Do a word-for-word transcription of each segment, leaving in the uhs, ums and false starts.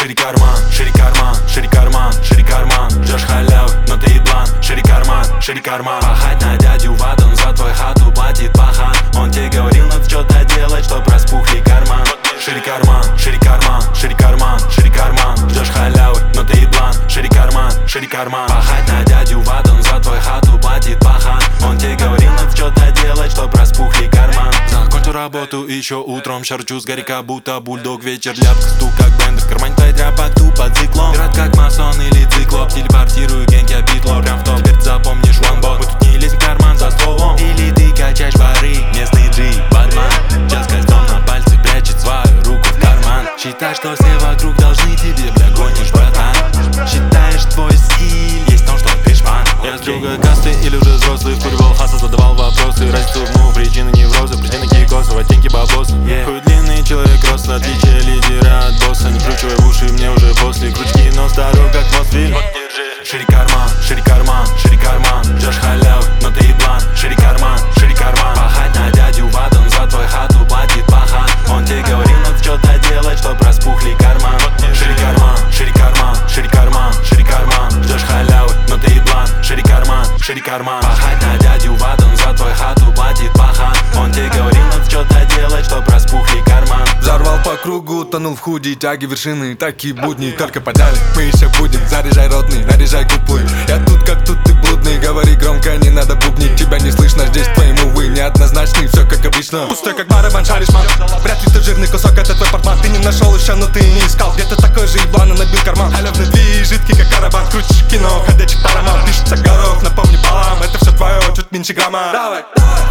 Шири карман, шири карман, шири карман, шири карман. Ждешь халявы, но ты еблан. Шири карман, шири карман. Пахать на дядю в ад, он за твой хату платит пахан. Он тебе говорил, надо что-то делать, чтоб распухли карман. Шири карман, шири карман, шири карман, шири карман. Ждешь халявы, но ты еблан. Шири карман, шири карман. Пахать на дядю в ад, он за твой хату платит пахан. Он тебе говорил, надо что-то делать, чтоб распухли карман. Закончу работу еще утром, шарчу с горика, будто бульдог. Вечер ляпка, стук как бендер, в кармане твой тряпок, тупо циклон. Пират как масон или циклоп, телепортирую генг, я битло. Прям в топ, говорит, запомнишь ванбот. Мы тут не лезем в карман за столом. Или ты качаешь бары, местный джи, бадман. Час кольцом на пальце прячет свою руку в карман. Считай, что все вокруг должны тебе, бля, гонишь, братан. Считаешь, твой стиль есть в том, что ты шпан. Я с другой касты или уже взрослый, вкуривал хаса, задавал вопросы. Разницу в ну, причины невроза, причины кикоса, в оттенке бабоса. yeah. Хуй длинный человек, рост, отличие лидера от босса. Не кручивай в уши, мне уже после крючки, но здоров как Мосфильм. Шири карман, шири карман, шири карман. Ждешь халявы, но ты еблан. Шири карман, шири карман. Пахать на дядю в ад, он за твой хату платит пахан. Он тебе говорил, надо что-то делать, чтоб распухли карман. Шири карман, шири карман, шири карман, шири карман. Ждешь халявы, но ты еблан. Шири карман, шири карман. Пахать на дядю в ад, он за твой хату платит пахан. Он тебе говорил, надо что-то делать, чтоб распухли карман. Взорвал по кругу, тонул в худи, тяги вершины, такие будни, только подали. Мы еще будем, заряжай родный, наряжай куплы. Я тут как тут ты блудный, говори громко, не надо бубнить. Тебя не слышно, здесь твои мувы неоднозначны, все как обычно. Пустой как барабан, шаришь, мам. Вряд ли ты жирный кусок, это твой портман. Ты не нашел еще, но ты не искал. Где-то такой же еблан, набил карман. Халявный движ, жидкий как карабан. Крутишь кино, ходячий параман. Пишется горох, напомни балам. Это все твое, чуть меньше грамма. Давай,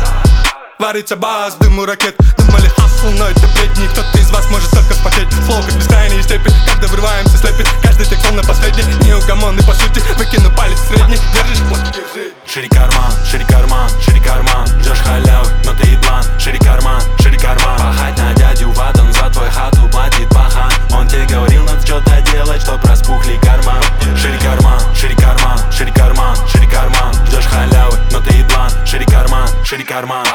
варится бас, дыму ракет. Думали хасл, но это бредни. Кто-то из вас может только спотеть. Флоу как бескрайний степень, когда вырываемся слепит. Каждый текст на последний, неугомонный по сути. Выкину палец средний, держишь, вот держи. Шири карман, шири карман, шири карман. Ждешь халявы, но ты еблан. Шири карман, шири карман. Пахать на дядю в ад, он за твой хату платит пахан. Он тебе говорил, надо что-то делать, чтоб распухли карман. Шири карман, шири карман, шири карман, шири карман. Ждешь халявы, но ты еблан. Шири карман, шири карман.